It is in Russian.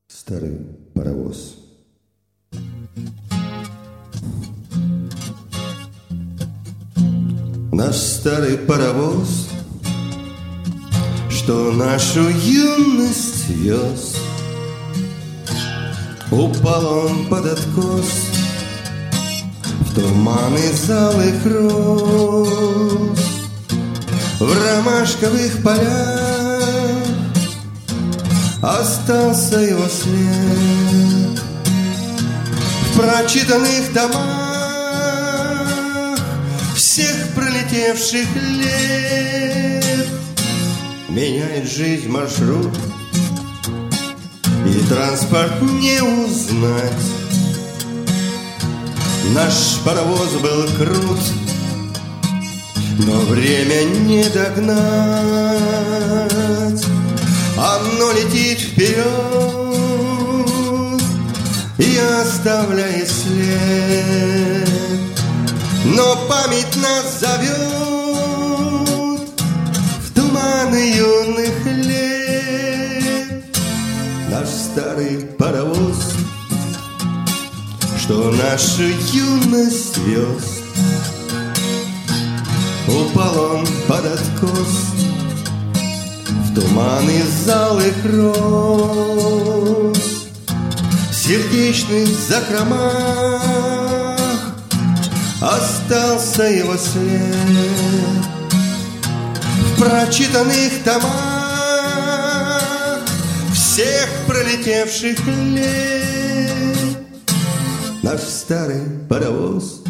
Старый паровоз. Наш старый паровоз, что нашу юность вез, упал он под откос в туманы залых роз. В ромашковых полях остался его след, в прочитанных томах всех пролетевших лет. Меняет жизнь маршрут, и транспорт не узнать. Наш паровоз был крут, но время не догнать. Оно летит вперед и оставляет след, но память нас зовет в туманы юных лет. Наш старый паровоз, что нашу юность вез, упал он под откос в туманы залых роз. В сердечных закромах остался его след, в прочитанных томах всех пролетевших лет. Наш старый паровоз,